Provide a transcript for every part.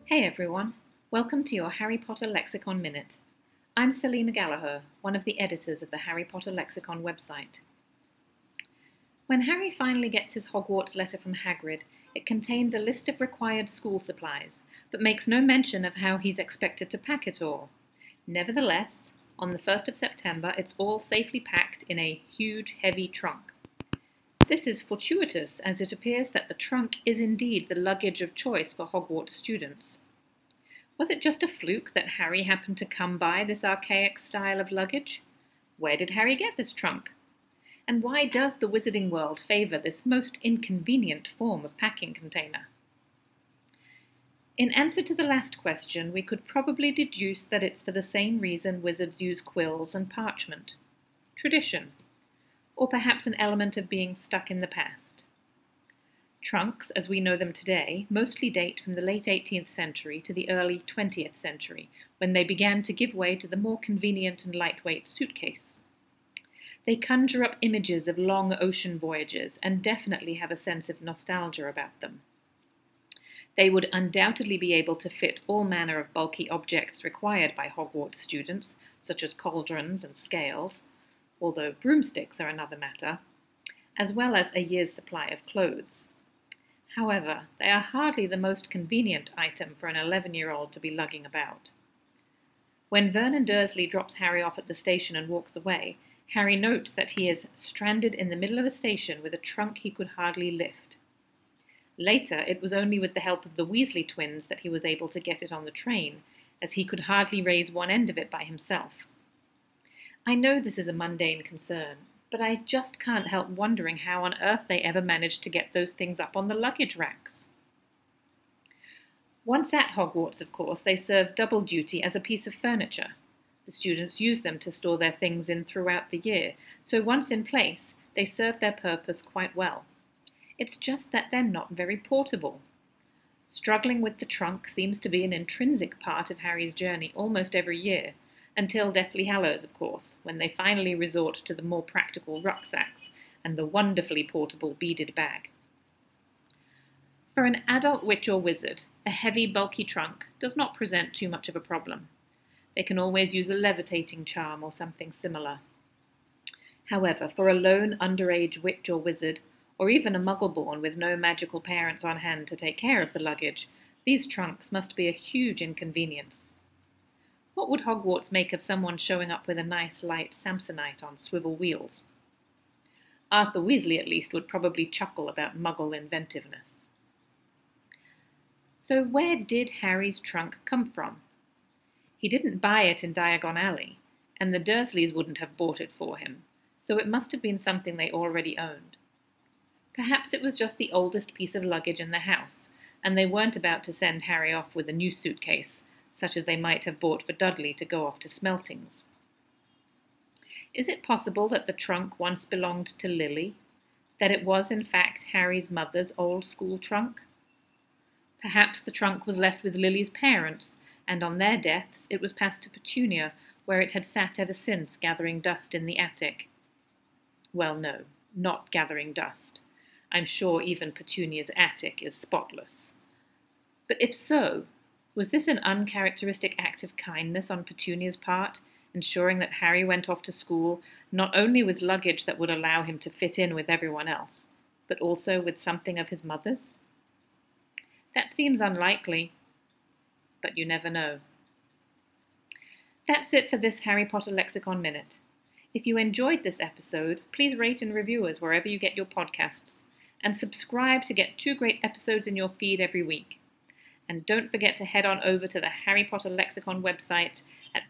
Hey everyone, welcome to your Harry Potter Lexicon Minute. I'm Selena Gallagher, one of the editors of the Harry Potter Lexicon website. When Harry finally gets his Hogwarts letter from Hagrid, it contains a list of required school supplies, but makes no mention of how he's expected to pack it all. Nevertheless, on the 1st of September, it's all safely packed in a huge, heavy trunk. This is fortuitous, as it appears that the trunk is indeed the luggage of choice for Hogwarts students. Was it just a fluke that Harry happened to come by this archaic style of luggage? Where did Harry get this trunk? And why does the wizarding world favour this most inconvenient form of packing container? In answer to the last question, we could probably deduce that it's for the same reason wizards use quills and parchment. Tradition. Or perhaps an element of being stuck in the past. Trunks, as we know them today, mostly date from the late 18th century to the early 20th century, when they began to give way to the more convenient and lightweight suitcase. They conjure up images of long ocean voyages and definitely have a sense of nostalgia about them. They would undoubtedly be able to fit all manner of bulky objects required by Hogwarts students, such as cauldrons and scales, although broomsticks are another matter, as well as a year's supply of clothes. However, they are hardly the most convenient item for an 11-year-old to be lugging about. When Vernon Dursley drops Harry off at the station and walks away, Harry notes that he is stranded in the middle of a station with a trunk he could hardly lift. Later, it was only with the help of the Weasley twins that he was able to get it on the train, as he could hardly raise one end of it by himself. I know this is a mundane concern, but I just can't help wondering how on earth they ever managed to get those things up on the luggage racks. Once at Hogwarts, of course, they serve double duty as a piece of furniture. The students use them to store their things in throughout the year, so once in place, they serve their purpose quite well. It's just that they're not very portable. Struggling with the trunk seems to be an intrinsic part of Harry's journey almost every year, until Deathly Hallows, of course, when they finally resort to the more practical rucksacks and the wonderfully portable beaded bag. For an adult witch or wizard, a heavy, bulky trunk does not present too much of a problem. They can always use a levitating charm or something similar. However, for a lone underage witch or wizard, or even a muggle-born with no magical parents on hand to take care of the luggage, these trunks must be a huge inconvenience. What would Hogwarts make of someone showing up with a nice light Samsonite on swivel wheels? Arthur Weasley, at least, would probably chuckle about Muggle inventiveness. So where did Harry's trunk come from? He didn't buy it in Diagon Alley, and the Dursleys wouldn't have bought it for him, so it must have been something they already owned. Perhaps it was just the oldest piece of luggage in the house, and they weren't about to send Harry off with a new suitcase, such as they might have bought for Dudley to go off to Smeltings. Is it possible that the trunk once belonged to Lily? That it was in fact Harry's mother's old school trunk? Perhaps the trunk was left with Lily's parents, and on their deaths it was passed to Petunia, where it had sat ever since, gathering dust in the attic. Well, no, not gathering dust. I'm sure even Petunia's attic is spotless. But if so, was this an uncharacteristic act of kindness on Petunia's part, ensuring that Harry went off to school not only with luggage that would allow him to fit in with everyone else, but also with something of his mother's? That seems unlikely, but you never know. That's it for this Harry Potter Lexicon Minute. If you enjoyed this episode, please rate and review us wherever you get your podcasts, and subscribe to get 2 great episodes in your feed every week. And don't forget to head on over to the Harry Potter Lexicon website at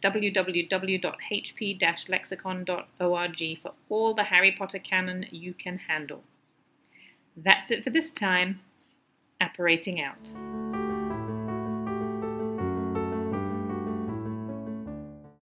www.hp-lexicon.org for all the Harry Potter canon you can handle. That's it for this time. Apparating out.